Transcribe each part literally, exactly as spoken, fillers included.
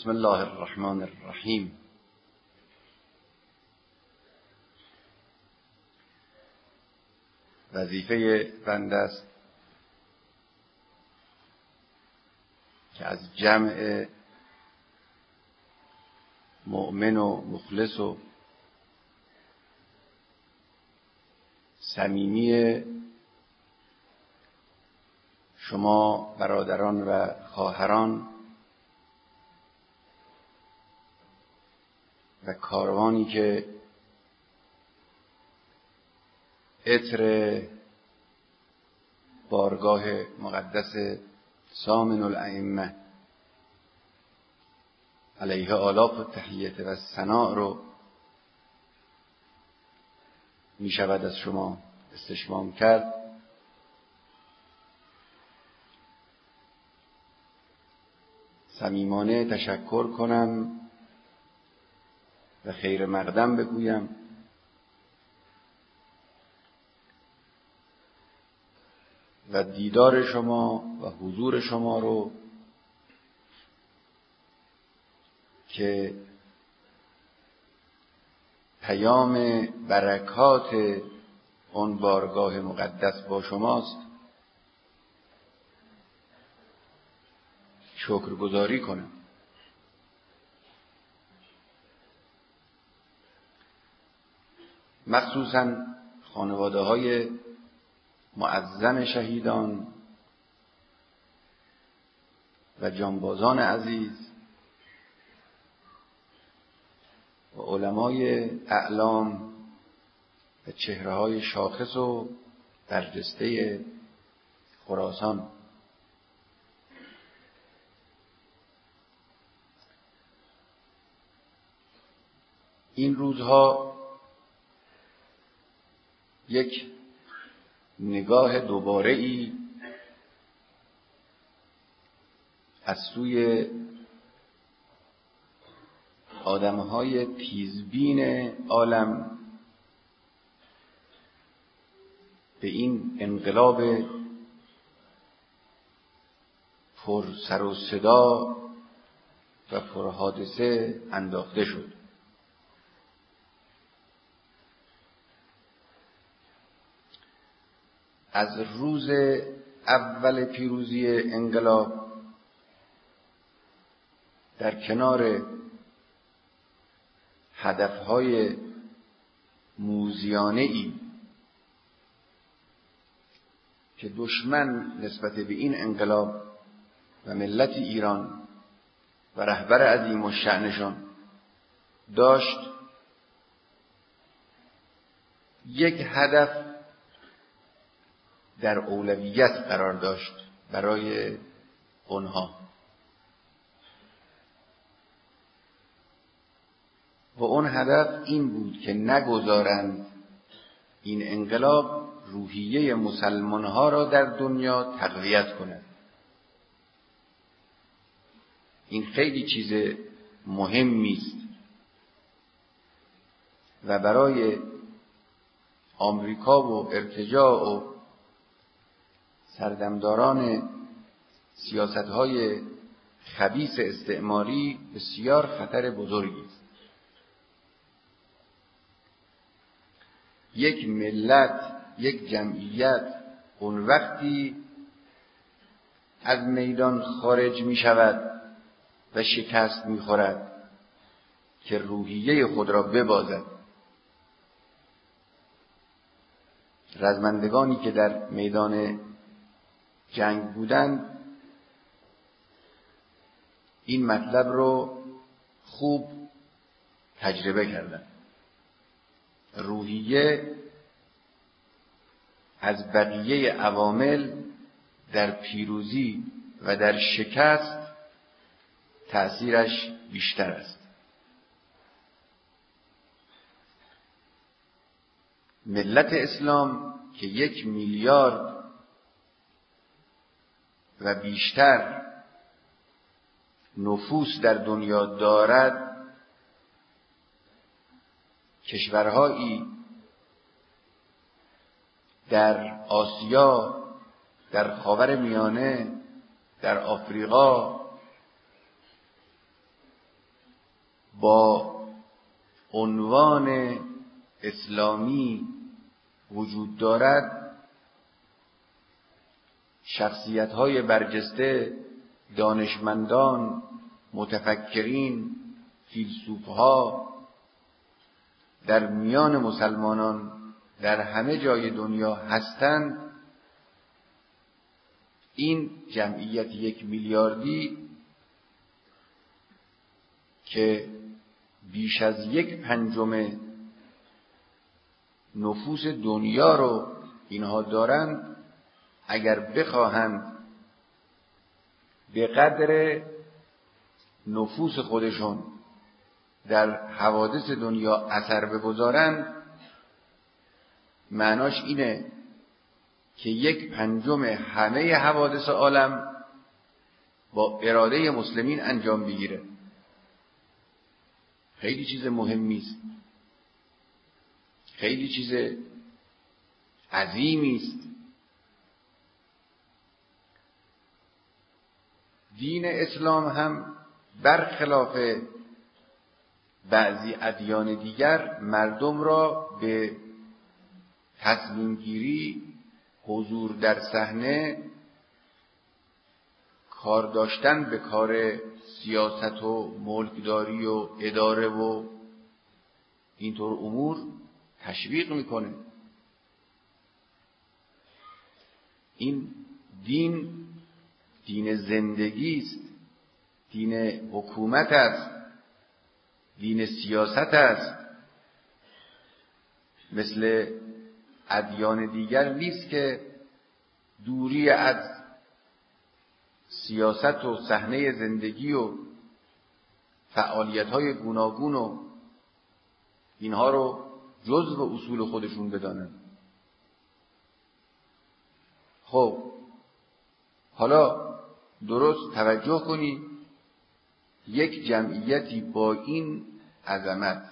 بسم الله الرحمن الرحیم. وظیفه بنده است که از جمع مؤمن و مخلص و صمیمی شما برادران و خواهران و کاروانی که عطر بارگاه مقدس سامن الائمه علیه آلاف التحیت و ثناء رو می شود از شما استشمام کرد. صمیمانه تشکر کنم و خیر مقدم بگویم و دیدار شما و حضور شما رو که پیام برکات اون بارگاه مقدس با شماست شکرگزاری کنم. مخصوصاً خانواده های معظم شهیدان و جانبازان عزیز و علمای اعلام و چهره‌های شاخص و برجسته خراسان. این روزها یک نگاه دوباره‌ای از سوی آدم‌های تیزبین عالم به این انقلاب پر سر و صدا و پر حادثه انداخته شد. از روز اول پیروزی انقلاب در کنار هدفهای موذیانه‌ای که دشمن نسبت به این انقلاب و ملت ایران و رهبر عظیم الشأنشان داشت، یک هدف در اولویت قرار داشت برای اونها و اون هدف این بود که نگذارند این انقلاب روحیه مسلمانها را در دنیا تقویت کند. این خیلی چیز مهمی است و برای آمریکا و ارتجاع و سردمداران سیاست‌های خبیث استعماری بسیار خطر بزرگی است. یک ملت، یک جمعیت اون وقتی از میدان خارج می شود و شکست می خورد که روحیه خود را ببازد. رزمندگانی که در میدان جنگ بودند این مطلب رو خوب تجربه کردند. روحیه از بقیه عوامل در پیروزی و در شکست تأثیرش بیشتر است. ملت اسلام که یک میلیارد و بیشتر نفوس در دنیا دارد، کشورهایی در آسیا، در خاور میانه، در آفریقا با عنوان اسلامی وجود دارد، شخصیت‌های برجسته، دانشمندان، متفکرین، فیلسوف‌ها در میان مسلمانان در همه جای دنیا هستند، این جمعیت یک میلیاردی که بیش از یک پنجم نفوس دنیا رو اینها دارند، اگر بخواهند به قدر نفوس خودشون در حوادث دنیا اثر بگذارند، معناش اینه که یک پنجم همه حوادث عالم با اراده مسلمین انجام بگیره. خیلی چیز مهمی است، خیلی چیز عظیمی است. دین اسلام هم برخلاف بعضی ادیان دیگر مردم را به تصمیم گیری، حضور در صحنه، کار داشتن به کار سیاست و ملکداری و اداره و اینطور امور تشویق میکنه. این دین دین زندگی است، دین حکومت است، دین سیاست است. مثل ادیان دیگر نیست که دوری از سیاست و صحنه زندگی و فعالیت‌های گوناگون و اینها رو جزء اصول خودشون بدانن. خب حالا درست توجه کنی، یک جمعیتی با این عظمت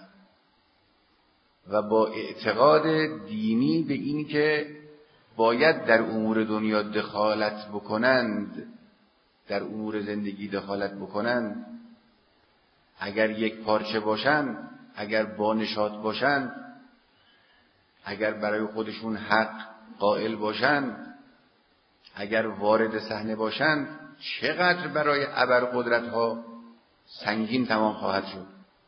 و با اعتقاد دینی به این که باید در امور دنیا دخالت بکنند، در امور زندگی دخالت بکنند، اگر یک پارچه باشند، اگر بانشات باشند، اگر برای خودشون حق قائل باشند، اگر وارد صحنه باشند، چقدر برای ابرقدرت‌ها سنگین تمام خواهد شد.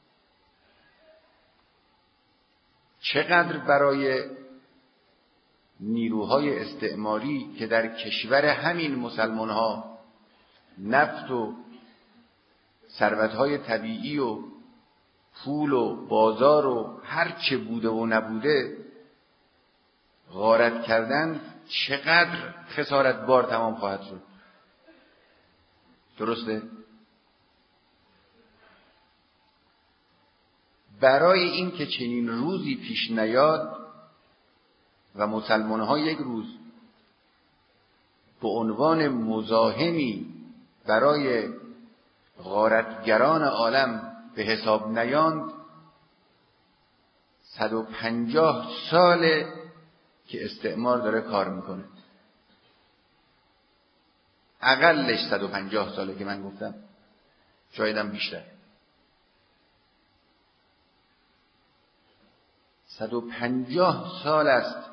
چقدر برای نیروهای استعماری که در کشور همین مسلمان‌ها نفت و ثروت‌های طبیعی و پول و بازار و هر چه بوده و نبوده غارت کردن، چقدر خسارت بار تمام خواهد شد. درسته؟ برای این که چنین روزی پیش نیاد و مسلمان‌ها یک روز به عنوان مزاحمی برای غارتگران عالم به حساب نیاند، صد و پنجاه ساله که استعمار داره کار میکنه. اقلش صد و پنجاه ساله که من گفتم، شایدم بیشتر. صد و پنجاه سال است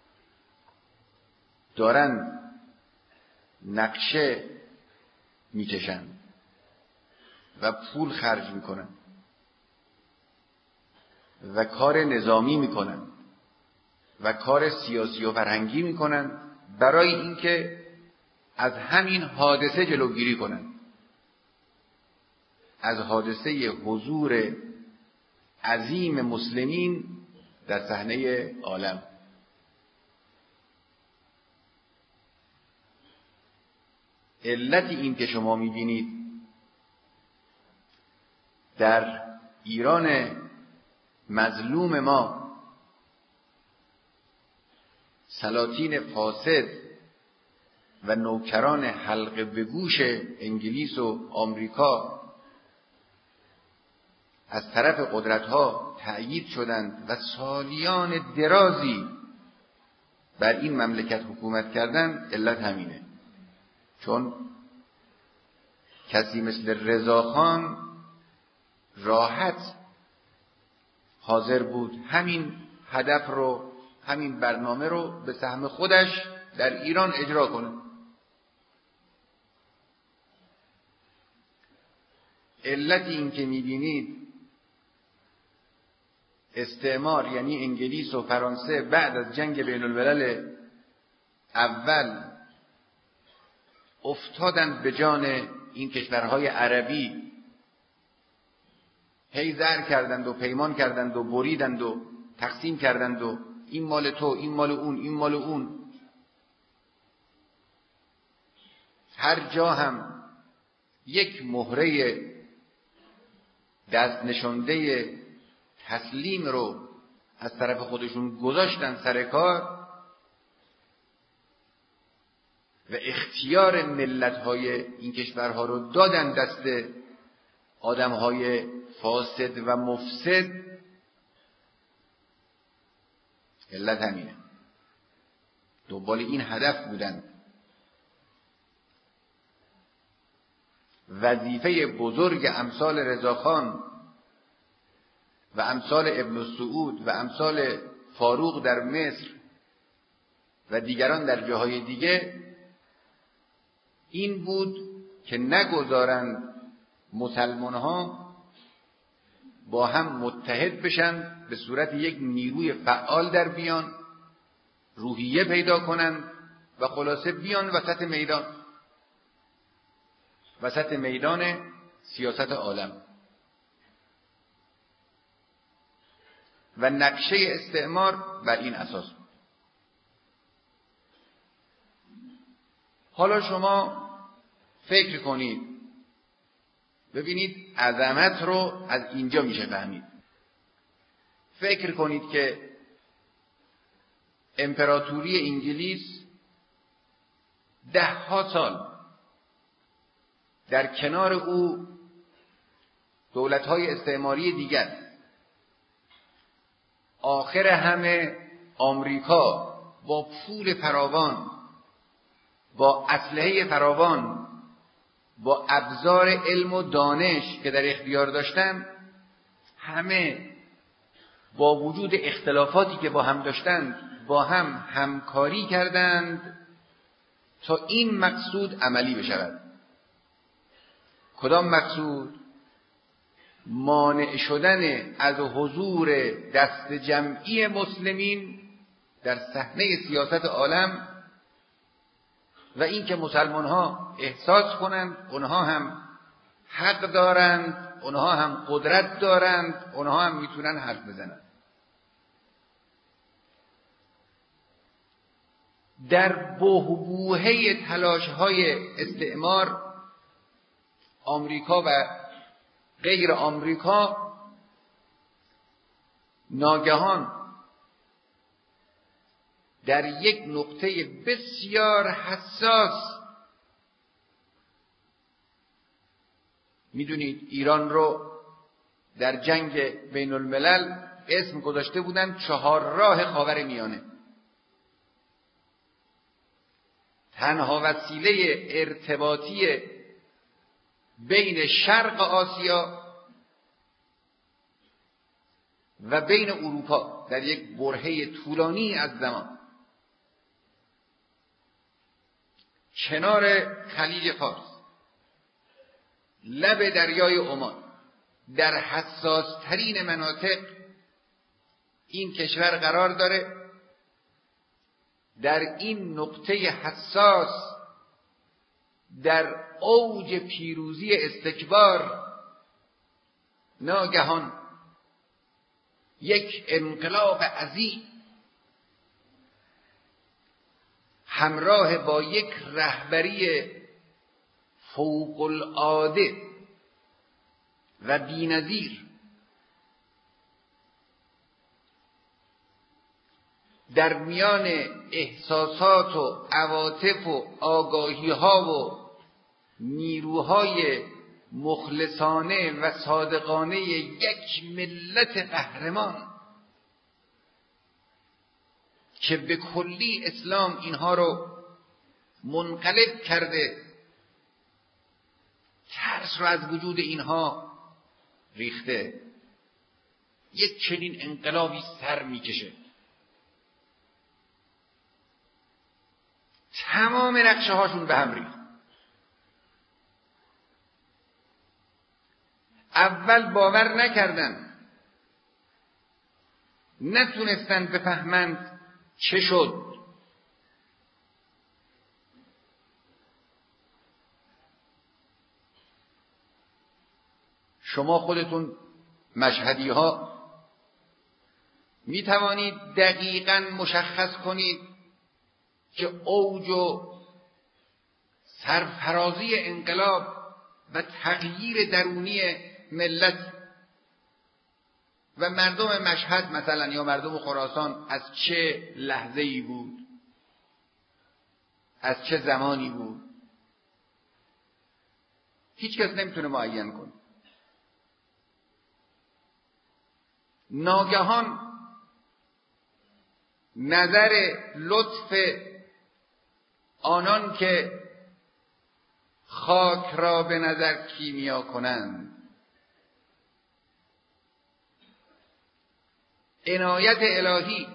دارن نقشه میکشن و پول خرج میکنن و کار نظامی میکنن و کار سیاسی و فرهنگی میکنن برای اینکه از همین حادثه جلوگیری کنن، از حادثه حضور عظیم مسلمین در صحنه عالم. علت این که شما میبینید در ایران مظلوم ما سلاطین فاسد و نوکران حلقه به گوش انگلیس و آمریکا از طرف قدرت‌ها تأیید شدند و سالیان درازی بر این مملکت حکومت کردند، علت همینه. چون کسی مثل رضاخان راحت حاضر بود همین هدف رو، همین برنامه رو به سهم خودش در ایران اجرا کنه. علت این که می‌بینید استعمار یعنی انگلیس و فرانسه بعد از جنگ بین الملل اول افتادند به جان این کشورهای عربی، هی زر کردند و پیمان کردند و بریدند و تقسیم کردند و این مال تو، این مال اون، این مال اون. هر جا هم یک مهره دست نشانده تسلیم رو از طرف خودشون گذاشتن سر کار و اختیار ملت‌های این کشورها رو دادن دست آدم‌های فاسد و مفسد. علت همینه، دنبال این هدف بودن. وظیفه بزرگ امثال رضاخان و امثال ابن سعود و امثال فاروق در مصر و دیگران در جاهای دیگه این بود که نگذارند مسلمان‌ها با هم متحد بشن، به صورت یک نیروی فعال در بیان، روحیه پیدا کنند و خلاصه بیان وسط میدان، وسط میدان سیاست عالم. و نقشه استعمار بر این اساس بود. حالا شما فکر کنید، ببینید عظمت رو از اینجا میشه فهمید. فکر کنید که امپراتوری انگلیس ده ها سال در کنار او دولت‌های استعماری دیگر، آخر همه آمریکا با پول فراوان، با اسلحه فراوان، با ابزار علم و دانش که در اختیار داشتن، همه با وجود اختلافاتی که با هم داشتند با هم همکاری کردند تا این مقصود عملی بشود. کدام مقصود؟ مانع شدن از حضور دست جمعی مسلمین در صحنه سیاست عالم و این که مسلمان ها احساس کنند اونها هم حق دارند، اونها هم قدرت دارند، اونها هم میتونن حرف بزنند. در بحبوحه تلاش های استعمار، آمریکا و غیر آمریکا ناگهان در یک نقطه بسیار حساس، میدونید ایران رو در جنگ بین الملل اسم گذاشته بودن چهار راه خاور میانه. تنها وسیله ارتباطی بین شرق آسیا و بین اروپا در یک برهه طولانی از زمان، کنار خلیج فارس، لب دریای عمان، در حساس ترین مناطق این کشور قرار داره. در این نقطه حساس، در اوج پیروزی استکبار، ناگهان یک انقلاب عظیم همراه با یک رهبری فوق العاده و بی‌نظیر در میان احساسات و عواطف و آگاهی‌ها و نیروهای مخلصانه و صادقانه یک ملت قهرمان که به کلی اسلام اینها رو منقلب کرده، ترس رو از وجود اینها ریخته یک چنین انقلابی سر میکشه. تمام نقشه هاشون به هم ریخت. اول باور نکردن، نتونستن بفهمند چه شد. شما خودتون مشهدی ها می توانید دقیقاً مشخص کنید که اوج و سرفرازی انقلاب و تغییر درونی ملت و مردم مشهد مثلا یا مردم خراسان از چه لحظه‌ای بود، از چه زمانی بود. هیچ کس نمیتونه معین کنه. ناگهان نظر لطف آنان که خاک را به نظر کیمیا کنند، عنایت الهی،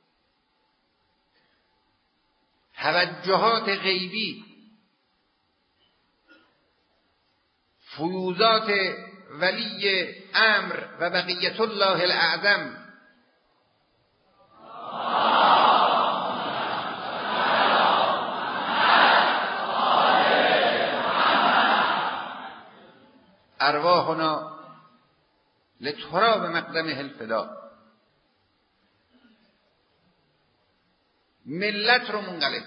توجهات غیبی، فیوضات ولی امر و بقیت الله الاعظم ارواحنا لتراب مقدمه الفدا، ملت رو منقلب.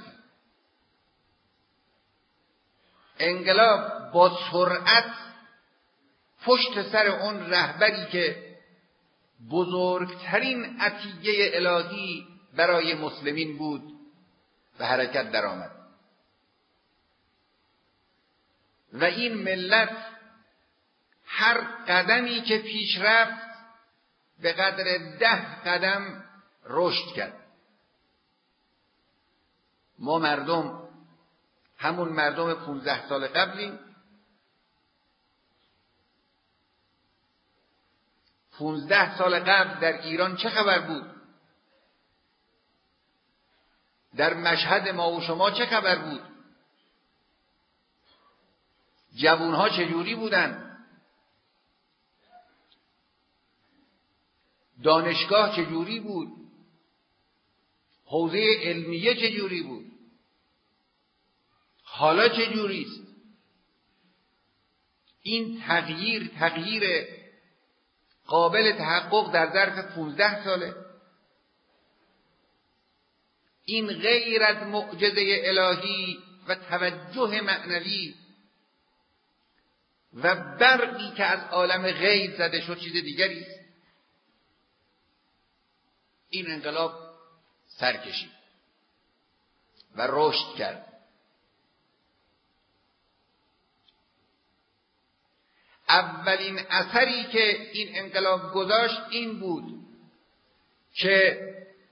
انقلاب با سرعت پشت سر اون رهبری که بزرگترین عطیه الهی برای مسلمین بود به حرکت درآمد و این ملت هر قدمی که پیش رفت به قدر ده قدم رشد کرد. ما مردم همون مردم پونزده سال قبلیم. پونزده سال قبل در ایران چه خبر بود؟ در مشهد ما و شما چه خبر بود؟ جوانها چجوری بودن؟ دانشگاه چجوری بود؟ حوزه علمیه چجوری بود؟ حالا چجوری است؟ این تغییر تغییر قابل تحقق در ظرف پونزده ساله. این غیر از معجزه الهی و توجه معنوی و برقی که از عالم غیب زده شد چیز دیگری است. این انقلاب سر کشید و رشد کرد. اولین اثری که این انقلاب گذاشت این بود که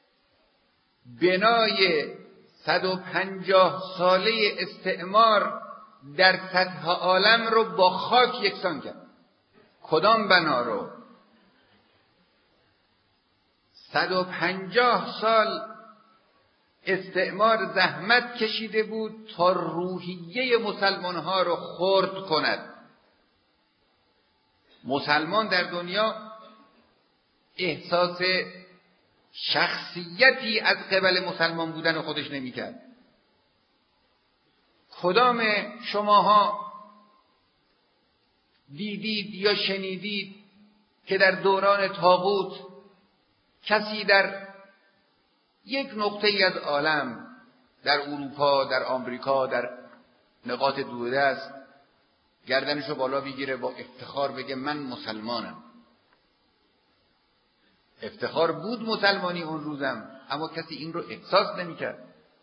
بنای صد و پنجاه ساله استعمار در سطح عالم رو با خاک یکسان کرد. کدام بنا رو؟ صد و پنجاه سال استعمار زحمت کشیده بود تا روحیه مسلمان ها رو خرد کند. مسلمان در دنیا احساس شخصیتی از قبل مسلمان بودن خودش نمی کرد. کدام شماها دیدید یا شنیدید که در دوران طاغوت کسی در یک نقطه ای از عالم، در اروپا، در آمریکا، در نقاط دوردست، گردنشو بالا بگیره با افتخار بگه من مسلمانم؟ افتخار بود مسلمانی اون روزم، اما کسی این رو احساس نمی کرد.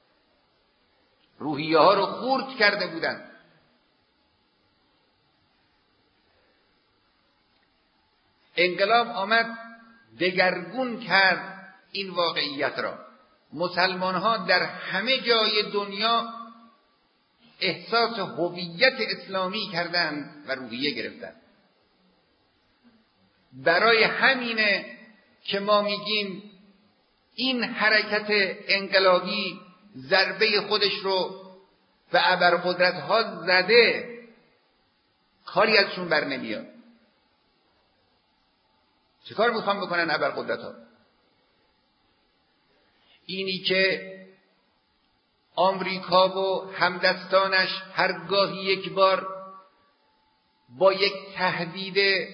روحیه ها رو خرد کرده بودن. انقلاب آمد دگرگون کرد این واقعیت را. مسلمان ها در همه جای دنیا احساس هویت اسلامی کردند و روحیه گرفتند. برای همینه که ما میگیم این حرکت انقلابی ضربه خودش رو به ابرقدرت ها زده، کاری ازشون بر نمیاد. چه کار میخوام بکنن ابرقدرت ها؟ اینی که آمریکا و همدستانش هرگاهی یک بار با یک تهدید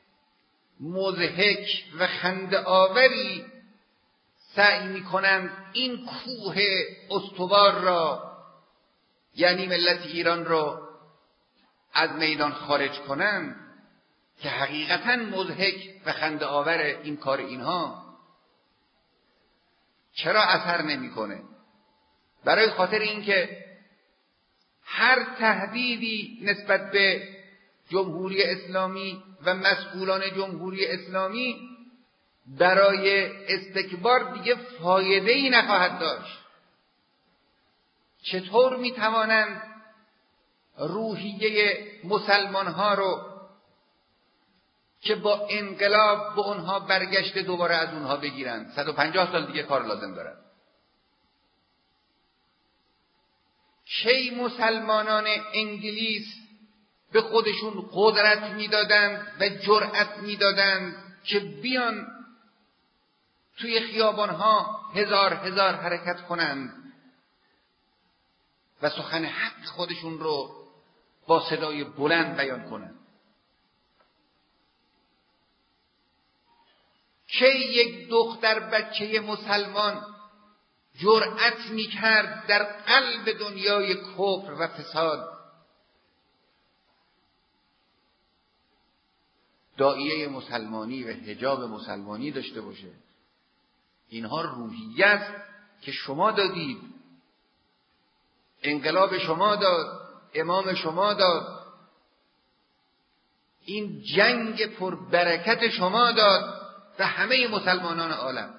مضحک و خنده آوری سعی میکنند این کوه استوار را، یعنی ملت ایران را، از میدان خارج کنند، که حقیقتا مضحک و خنده آور این کار اینها، چرا اثر نمیکنه؟ برای خاطر اینکه هر تهدیدی نسبت به جمهوری اسلامی و مسئولان جمهوری اسلامی برای استکبار دیگه فایده‌ای نخواهد داشت. چطور میتوانند روحیه مسلمانها رو که با انقلاب به اونها برگشته دوباره از اونها بگیرند؟ صد و پنجاه سال دیگه کار لازم دارن. کی مسلمانان انگلیس به خودشون قدرت میدادند و جرأت میدادند که بیان توی خیابانها هزار هزار حرکت کنند و سخن حق خودشون رو با صدای بلند بیان کنند؟ کی یک دختر بچه مسلمان جرأت میکرد در قلب دنیای کفر و فساد داعیه مسلمانی و حجاب مسلمانی داشته باشه؟ اینها روحیه است که شما دادید، انقلاب شما داد، امام شما داد، این جنگ پربرکت شما داد و همه مسلمانان عالم.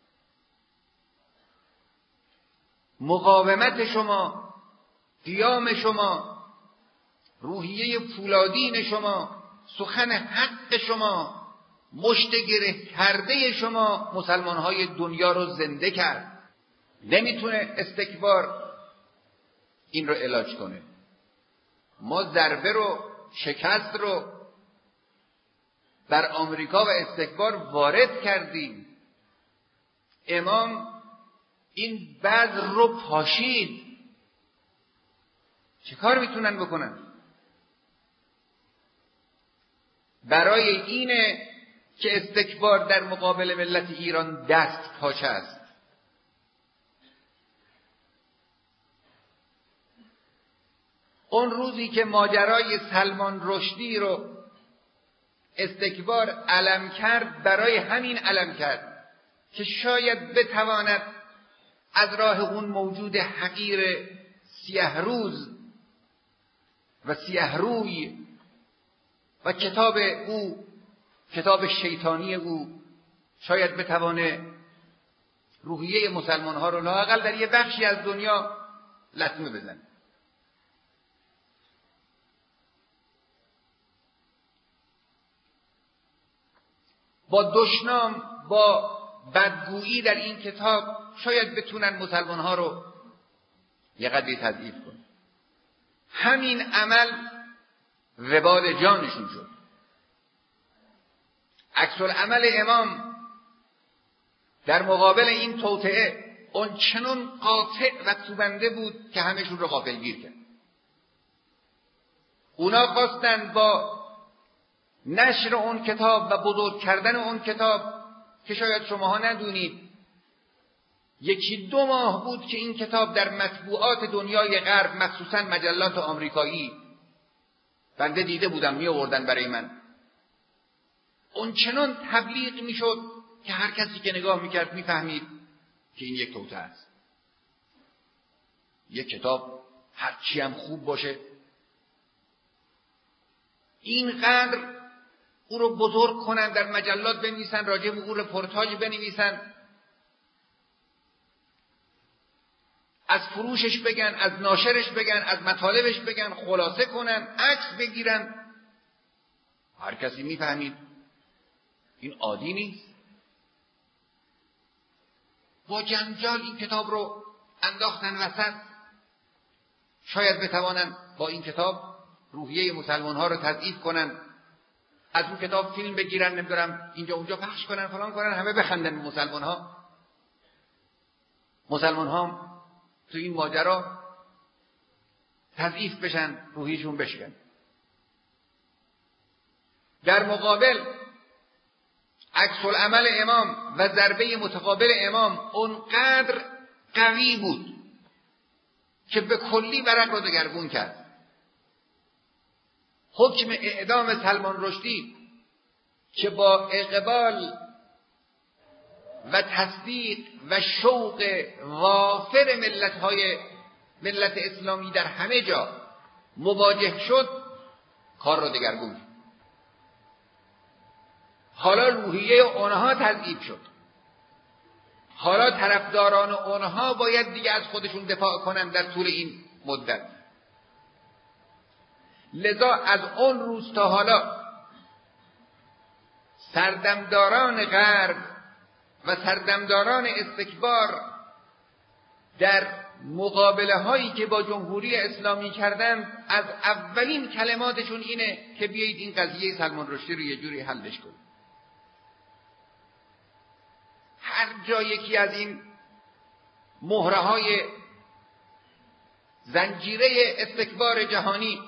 مقاومت شما، قیام شما، روحیه فولادین شما، سخن حق شما، مشت گره کرده شما مسلمانهای دنیا رو زنده کرد. نمیتونه استکبار این رو علاج کنه. ما ضربه رو، شکست رو بر آمریکا و استکبار وارد کردیم. امام این بذر رو پاشید. چه کار میتونن بکنن؟ برای اینه که استکبار در مقابل ملت ایران دست پاچه است. اون روزی که ماجرای سلمان رشدی رو استکبار علم کرد، برای همین علم کرد که شاید بتواند از راه اون موجود حقیر سیه روز و سیه روی و کتاب او، کتاب شیطانی او، شاید بتوانه روحیه مسلمان ها رو لااقل در یه بخشی از دنیا لطمه بزنه. با دشنام، با بدگویی در این کتاب شاید بتونن مسلمان ها رو یه قدری تضعیف کنن. همین عمل وبال جانشون شد. عکس العمل امام در مقابل این توطئه اون چنون قاطع و کوبنده بود که همشون رو غافلگیر کرد. اونا خواستن با نشر اون کتاب و بزرگ کردن اون کتاب، که شاید شماها ندونید یکی دو ماه بود که این کتاب در مطبوعات دنیای غرب، مخصوصا مجلات آمریکایی، بنده دیده بودم می آوردن برای من، اون چنان تبلیغ می شد که هر کسی که نگاه می کرد می فهمید که این یک توطئه است. یک کتاب هرچی هم خوب باشه، اینقدر او رو بزرگ کنن، در مجلات بنویسن، راجع به او رپورتاج بنویسن، از فروشش بگن، از ناشرش بگن، از مطالبش بگن، خلاصه کنن، عکس بگیرن. هر کسی میفهمید این عادی نیست. با جنجال این کتاب رو انداختن وسط. شاید بتوانن با این کتاب روحیه مسلمان ها رو تضعیف کنن، از اون کتاب فیلم بگیرن، نمیدونم اینجا اونجا پخش کنن، فلان کنن، همه بخندن به مسلمان ها. مسلمان ها تو این ماجرا تضعیف بشن، روحیشون بشکن. در مقابل عکس العمل امام و ضربه متقابل امام اونقدر قوی بود که به کلی ورق رو دگرگون کرد. حکم اعدام سلمان رشدی که با اقبال و تصدیق و شوق وافر ملت‌های ملت اسلامی در همه جا مواجه شد، کار رو دگرگون کرد. حالا روحیه اونها تضعیف شد. حالا طرفداران اونها باید دیگه از خودشون دفاع کنن در طول این مدت. لذا از اون روز تا حالا سردمداران غرب و سردمداران استکبار در مقابله هایی که با جمهوری اسلامی کردن، از اولین کلماتشون اینه که بیایید این قضیه سلمان رشدی رو یه جوری حلش کنید. هر جا یکی از این مهره های زنجیره استکبار جهانی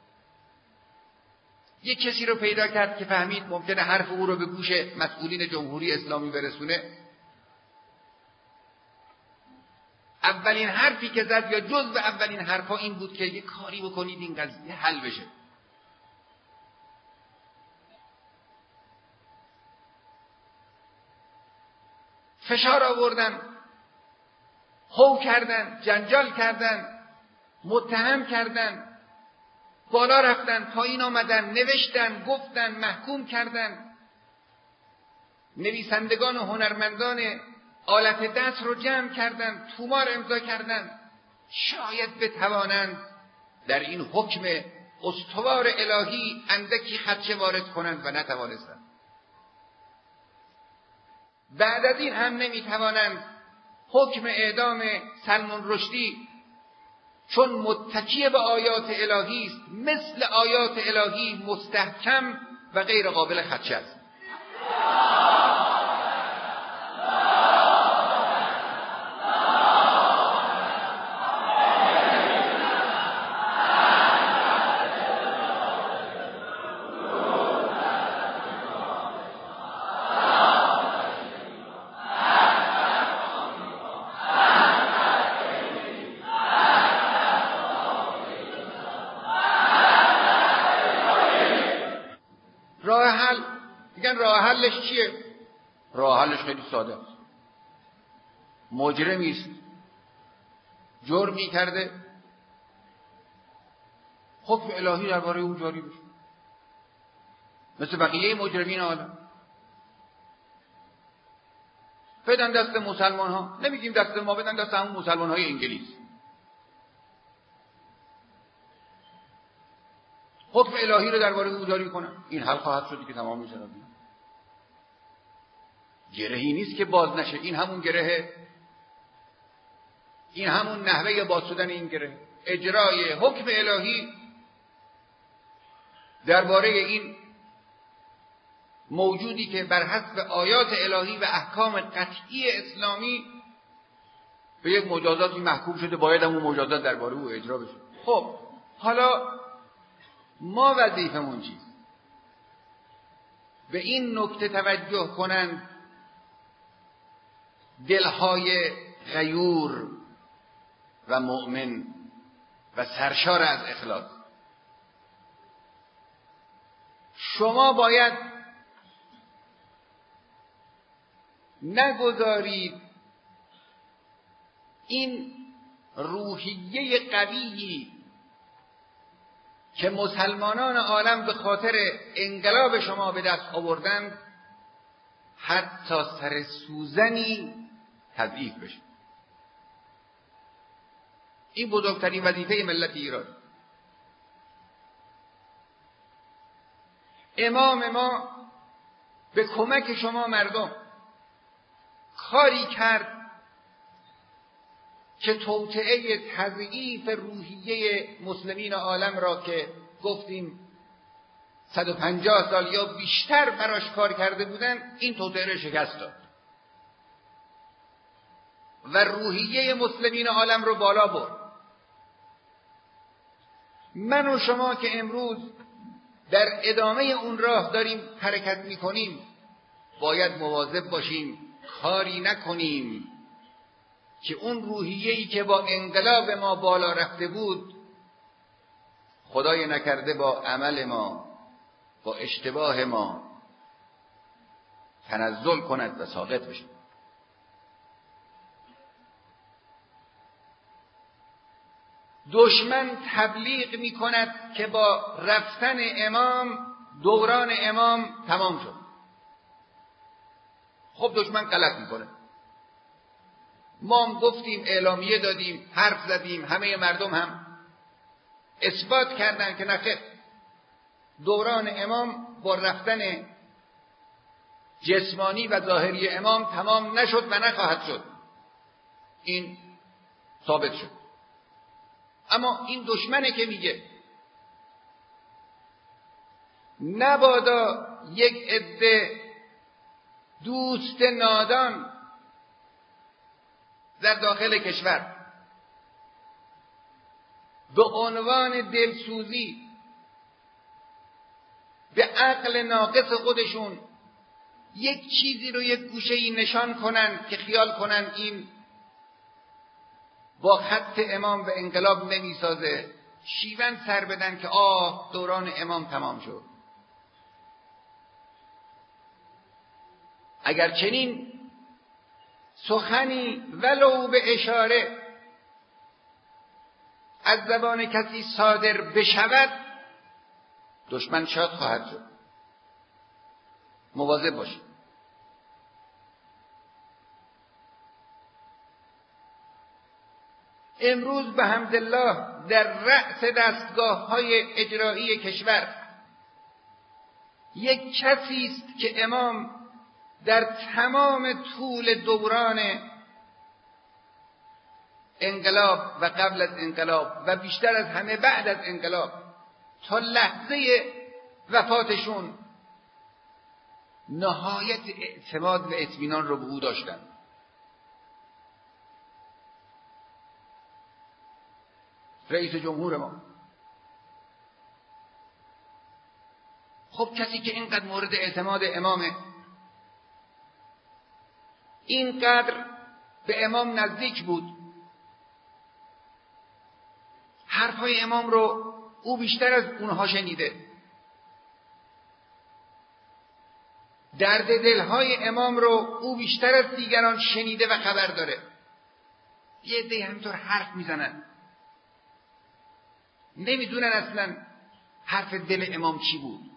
یک کسی رو پیدا کرد که فهمید ممکنه حرف او رو به گوش مسئولین جمهوری اسلامی برسونه، اولین حرفی که زد یا جزء اولین حرفا این بود که یه کاری بکنید این قضیه حل بشه. فشار آوردن، هو کردن، جنجال کردن، متهم کردن، بالا رفتن، پایین آمدن، نوشتن، گفتن، محکوم کردن. نویسندگان و هنرمندان آلت دست رو جمع کردن، تومار امضا کردن. شاید بتوانند در این حکم استوار الهی اندکی خدشه وارد کنند و نتوانستند. بعد از این هم نمیتوانند حکم اعدام سلمان رشدی، چون متکی به آیات الهی است، مثل آیات الهی مستحکم و غیر قابل خدشه است. راه حل میگن راه حلش چیه؟ راه حلش خیلی ساده است. مجرمی است، جرمی کرده، حکم الهی درباره اون جاری بشه مثل بقیه مجرمین عالم. بدن دست مسلمان ها، نمیگیم دست ما، بدن دست همون مسلمان های انگلیس. حکم الهی رو درباره او جاری کنن، این حل خواهد شد که تمام میشه. گرهی نیست که باز نشه، این همون گرهه، این همون نحوه باز شدن این گره، اجرای حکم الهی درباره این موجودی که بر حسب آیات الهی و احکام قطعی اسلامی به یک مجازاتی محکوم شده، باید همون مجازات درباره او اجرا بشه. خب حالا ما وظیفمون چیست؟ به این نکته توجه کنند دلهای غیور و مؤمن و سرشار از اخلاص. شما باید نگذارید این روحیه قویی که مسلمانان عالم به خاطر انقلاب شما به دست آوردند حتی سر سوزنی تضعیف بشه. این بزرگترین وظیفه ملت ایران. امام ما به کمک شما مردم کاری کرد که توطئه تضعیف روحیه مسلمین عالم را که گفتیم صد و پنجاه سال یا بیشتر براش کار کرده بودن، این توطئه را شکست داد و روحیه مسلمین عالم رو بالا برد. من و شما که امروز در ادامه اون راه داریم حرکت میکنیم، باید مواظب باشیم کاری نکنیم که اون روحیه‌ای که با انقلاب ما بالا رفته بود، خدای نکرده با عمل ما، با اشتباه ما تنزل کند و ساقط بشه. دشمن تبلیغ می کند که با رفتن امام دوران امام تمام شد. خب دشمن غلط می کنه. ما هم گفتیم، اعلامیه دادیم، حرف زدیم، همه مردم هم اثبات کردن که نخیر، دوران امام با رفتن جسمانی و ظاهری امام تمام نشد و نخواهد شد. این ثابت شد. اما این دشمنه که میگه نبادا یک عده دوست نادان در داخل کشور به عنوان دلسوزی به عقل ناقص خودشون یک چیزی رو یک گوشه‌ای نشان کنن که خیال کنن این با خط امام به انقلاب نمیسازه، شیون سر بدن که آه دوران امام تمام شد. اگر چنین سخنی ولو به اشاره از زبان کسی صادر بشود، دشمن شاد خواهد شد. مواظب باشید. امروز به حمدالله در رأس دستگاه‌های اجرایی کشور یک کسی است که امام در تمام طول دوران انقلاب و قبل از انقلاب و بیشتر از همه بعد از انقلاب تا لحظه وفاتشون نهایت اعتماد و اطمینان رو به او داشتن. رئیس جمهور ما. خب کسی که اینقدر مورد اعتماد امامه، اینقدر به امام نزدیک بود، حرفهای امام رو او بیشتر از اونها شنیده، درد دلهای امام رو او بیشتر از دیگران شنیده و خبر داره. یه عده همینطور حرف میزنن، نمیدونن اصلا حرف دل امام چی بود.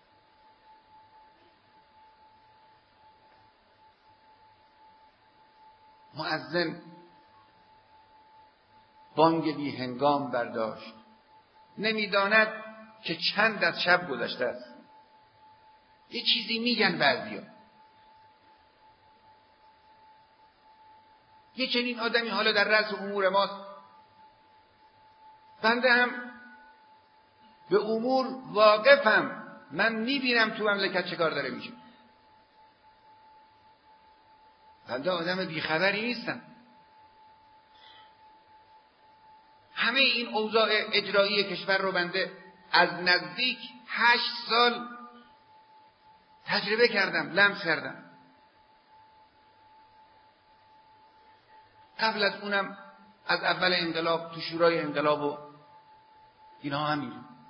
مؤذن بانگ بی هنگام برداشت، نمیداند که چند از شب گذشته است. یه چیزی میگن بعضیا. یه چنین آدمی حالا در رأس امور ماست، بنده هم به امور واقفم، من میبینم تو مملکت چه کار داره میشه. بنده آدم بیخبری نیستم. همه این اوضاع اجرایی کشور رو بنده از نزدیک هشت سال تجربه کردم، لمس کردم. قبل از اونم از اول انقلاب تو شورای انقلاب و اینا همین.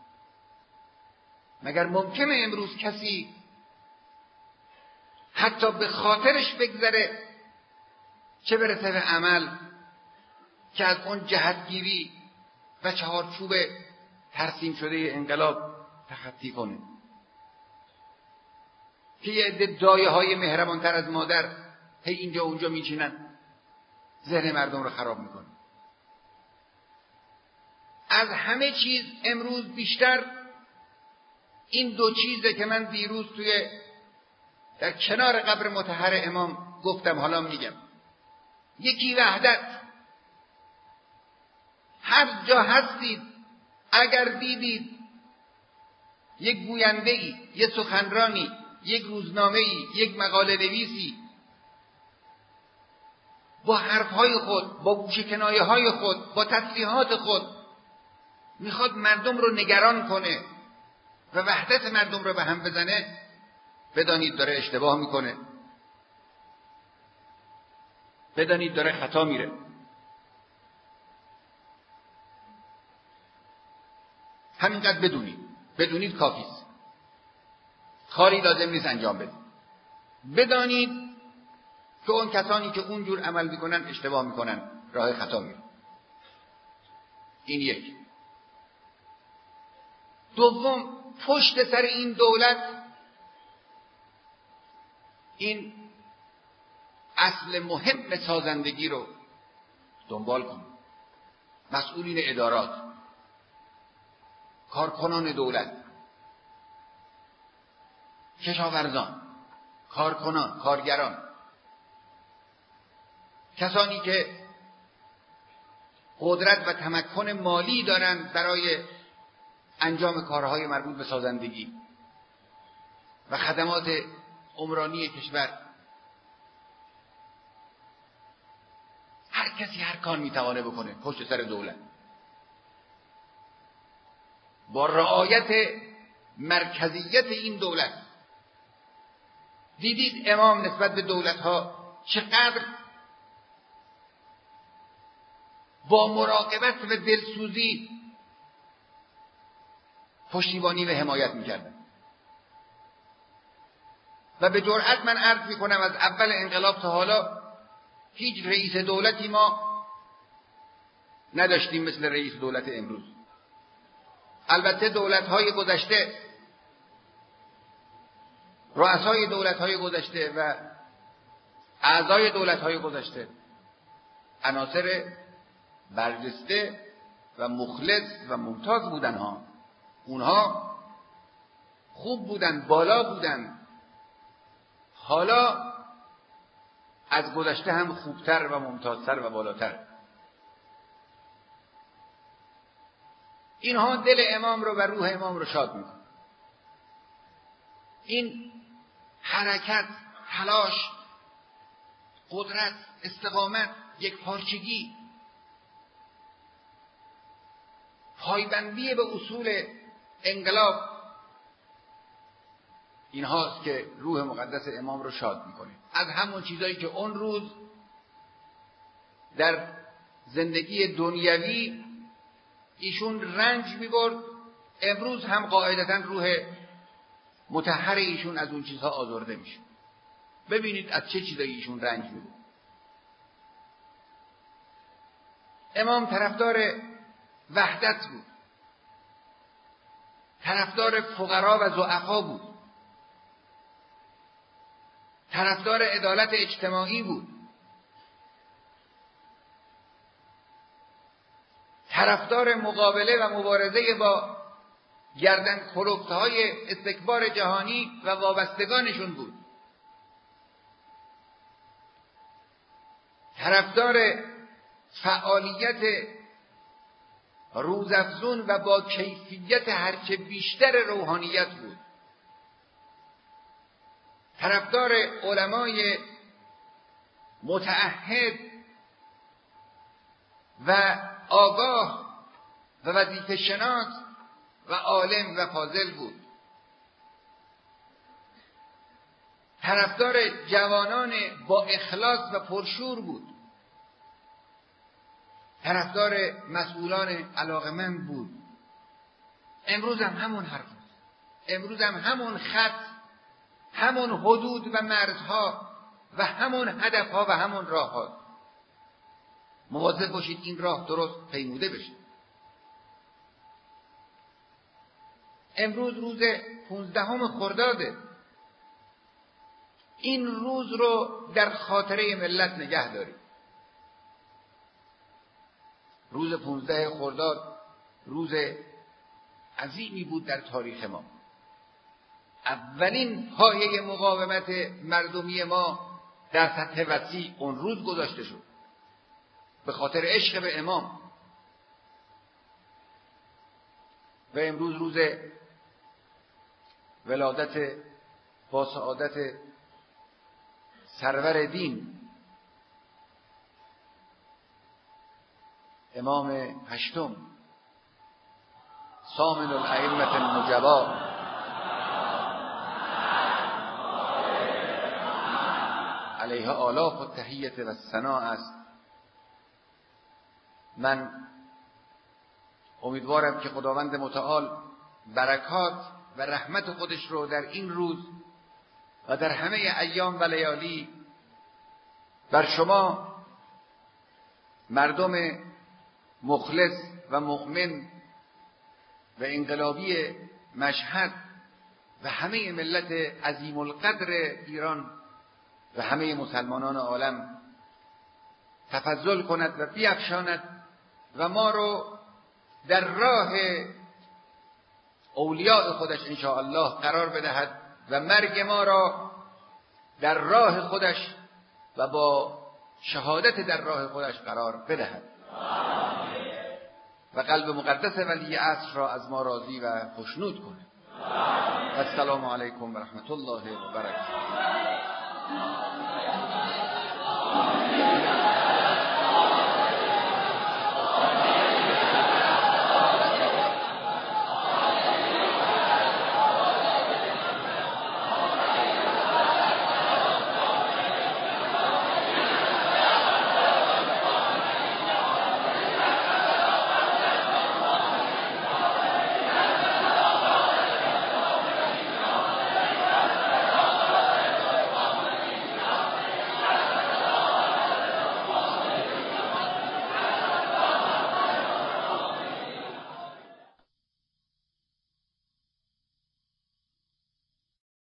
مگر ممکنه امروز کسی حتی به خاطرش بگذره چه برسه به عمل که از اون جهتگیری و چهارچوب ترسیم شده انقلاب تخطی کنه؟ که یه عده دایه های مهربانتر از مادر هی اینجا اونجا میچینن، ذهن مردم رو خراب میکنه. از همه چیز امروز بیشتر این دو چیزه که من دیروز توی در کنار قبر مطهر امام گفتم، حالا میگم. یکی وحدت. هر جا هستید اگر دیدید یک گوینده‌ای، یک سخنرانی، یک روزنامه‌ای، یک مقاله نویسی با حرفهای خود، با گوشه‌کنایه‌های خود، با تصریحات خود میخواد مردم رو نگران کنه و وحدت مردم رو به هم بزنه، بدانید داره اشتباه میکنه، بدانید داره خطا میره. همینقدر بدونید، بدونید کافیست، کاری لازم نیست انجام بدید. بدانید که اون کسانی که اونجور عمل میکنن اشتباه میکنن، راه خطا میرن. این یک. دوم، پشت سر این دولت این اصل مهم سازندگی رو دنبال کنید. مسئولین ادارات، کارکنان دولت، کشاورزان، کارکنان، کارگران، کسانی که قدرت و تمکن مالی دارند برای انجام کارهای مربوط به سازندگی و خدمات عمرانی کشور. هر کسی هر کار میتوانه بکنه پشت سر دولت با رعایت مرکزیت این دولت. دیدید امام نسبت به دولت‌ها چقدر با مراقبت و دلسوزی پشتیبانی و حمایت می‌کردن. و به جرئت من عرض می‌کنم از اول انقلاب تا حالا هیچ رئیس دولتی ما نداشتیم مثل رئیس دولت امروز. البته دولت‌های گذشته، رؤسای دولت‌های گذشته و اعضای دولت‌های گذشته عناصر برجسته و مخلص و ممتاز بودن ها. اونها خوب بودن، بالا بودن. حالا از گذشته هم خوبتر و ممتازتر و بالاتر. اینها دل امام رو و روح امام رو شاد میکنه. این حرکت، تلاش، قدرت، استقامت، یک پارچگی، پایبندی به اصول انقلاب، این هاست که روح مقدس امام رو شاد میکنه. از همون چیزایی که اون روز در زندگی دنیوی ایشون رنج میبرد، امروز هم قاعدتاً روح مطهر ایشون از اون چیزها آزرده میشه. ببینید از چه چیزایی ایشون رنج میبرد. امام طرفدار وحدت بود، طرفدار فقرا و ضعفا بود، طرفدار عدالت اجتماعی بود، طرفدار مقابله و مبارزه با گردن کلفت‌های استکبار جهانی و وابستگانشون بود، طرفدار فعالیت روزافزون و با کیفیت هرچه بیشتر روحانیت بود، طرفدار علمای متعهد و آگاه و وظیفه شناس و عالم و فاضل بود، طرفدار جوانان با اخلاص و پرشور بود، طرفدار مسئولان علاقمند بود. امروز هم همون حرف است. امروز هم همون خط، همون حدود و مرزها و همون هدفها و همون راهها. مواظب باشید این راه درست پیموده بشه. امروز روز پونزدهم خرداده. این روز رو در خاطره ملت نگه دارید. روز پونزده خرداد روز عظیمی بود در تاریخ ما. اولین پایه مقاومت مردمی ما در سطح وسیع اون روز گذاشته شد، به خاطر عشق به امام. و امروز روز ولادت با سعادت سرور دین امام هشتم ثامن الائمة النجبا علیها آلاف التحیة و الثناء است. من امیدوارم که خداوند متعال برکات و رحمت خودش رو در این روز و در همه ایام و لیالی بر شما مردم مخلص و مؤمن و انقلابی مشهد و همه ملت عظیم القدر ایران و همه مسلمانان عالم تفضل کند و بیفشاند و ما رو در راه اولیاء خودش انشاءالله قرار بدهد و مرگ ما را در راه خودش و با شهادت در راه خودش قرار بدهد و قلب مقدس ولی عصر را از ما راضی و خوشنود کند. السلام علیکم و رحمت الله و برکاته.